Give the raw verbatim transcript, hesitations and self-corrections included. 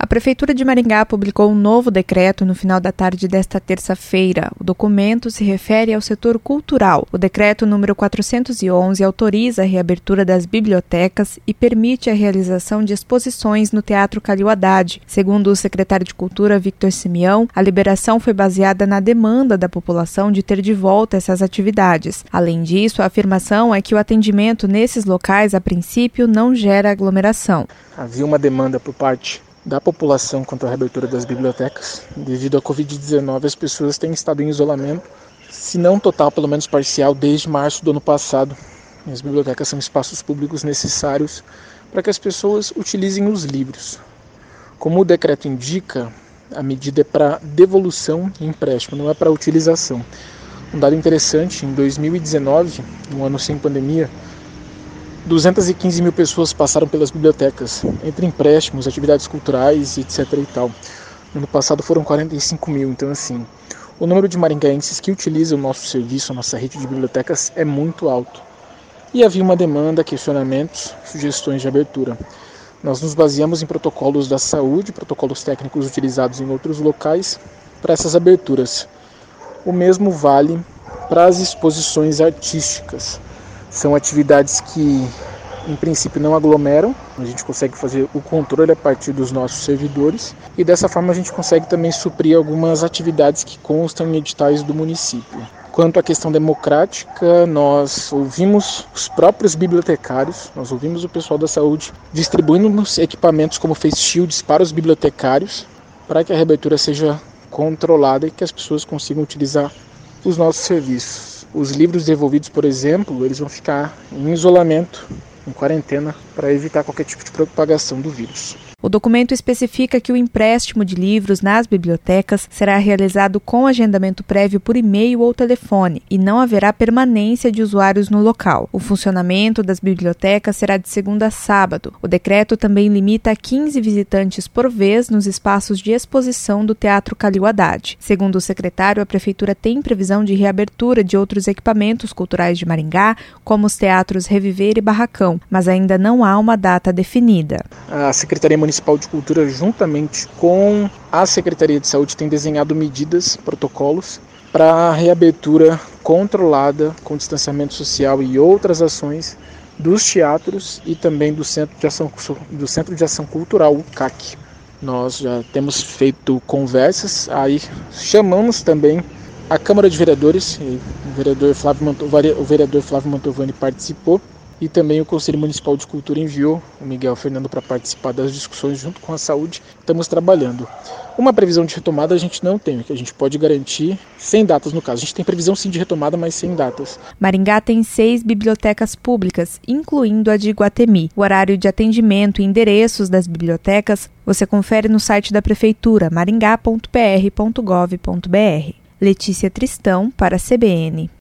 Prefeitura de Maringá publicou um novo decreto no final da tarde desta terça-feira. O documento se refere ao setor cultural. O decreto número quatrocentos e onze autoriza a reabertura das bibliotecas e permite a realização de exposições no Teatro Calil Haddad. Segundo o secretário de Cultura, Victor Simeão, a liberação foi baseada na demanda da população de ter de volta essas atividades. Além disso, a afirmação é que o atendimento nesses locais, a princípio, não gera aglomeração. Havia uma demanda por parte da população quanto à reabertura das bibliotecas. Devido à covid dezenove, as pessoas têm estado em isolamento, se não total, pelo menos parcial, desde março do ano passado. As bibliotecas são espaços públicos necessários para que as pessoas utilizem os livros. Como o decreto indica, a medida é para devolução e empréstimo, não é para utilização. Um dado interessante, em dois mil e dezenove, um ano sem pandemia, duzentas e quinze mil pessoas passaram pelas bibliotecas, entre empréstimos, atividades culturais, etc e tal. No ano passado foram quarenta e cinco mil, então assim, o número de maringaenses que utilizam o nosso serviço, a nossa rede de bibliotecas é muito alto. E havia uma demanda, questionamentos, sugestões de abertura. Nós nos baseamos em protocolos da saúde, protocolos técnicos utilizados em outros locais para essas aberturas. O mesmo vale para as exposições artísticas. São atividades que, em princípio, não aglomeram. A gente consegue fazer o controle a partir dos nossos servidores e, dessa forma, a gente consegue também suprir algumas atividades que constam em editais do município. Quanto à questão democrática, nós ouvimos os próprios bibliotecários, nós ouvimos o pessoal da saúde distribuindo equipamentos como face shields para os bibliotecários, para que a reabertura seja controlada e que as pessoas consigam utilizar os nossos serviços. Os livros devolvidos, por exemplo, eles vão ficar em isolamento, em quarentena, para evitar qualquer tipo de propagação do vírus. O documento especifica que o empréstimo de livros nas bibliotecas será realizado com agendamento prévio por e-mail ou telefone e não haverá permanência de usuários no local. O funcionamento das bibliotecas será de segunda a sábado. O decreto também limita a quinze visitantes por vez nos espaços de exposição do Teatro Calil Haddad. Segundo o secretário, a Prefeitura tem previsão de reabertura de outros equipamentos culturais de Maringá, como os teatros Reviver e Barracão, mas ainda não há uma data definida. A Secretaria Municipal de Cultura, juntamente com a Secretaria de Saúde, tem desenhado medidas, protocolos para a reabertura controlada com distanciamento social e outras ações dos teatros e também do Centro de Ação, do Centro de Ação Cultural, o C A C. Nós já temos feito conversas, aí chamamos também a Câmara de Vereadores, o vereador Flávio Mantovani, o vereador Flávio Mantovani participou, e também o Conselho Municipal de Cultura enviou o Miguel Fernando para participar das discussões junto com a saúde. Estamos trabalhando. Uma previsão de retomada a gente não tem, que a gente pode garantir sem datas no caso. A gente tem previsão sim de retomada, mas sem datas. Maringá tem seis bibliotecas públicas, incluindo a de Iguatemi. O horário de atendimento e endereços das bibliotecas você confere no site da Prefeitura, maringá ponto p r ponto gov ponto b r. Letícia Tristão, para a C B N.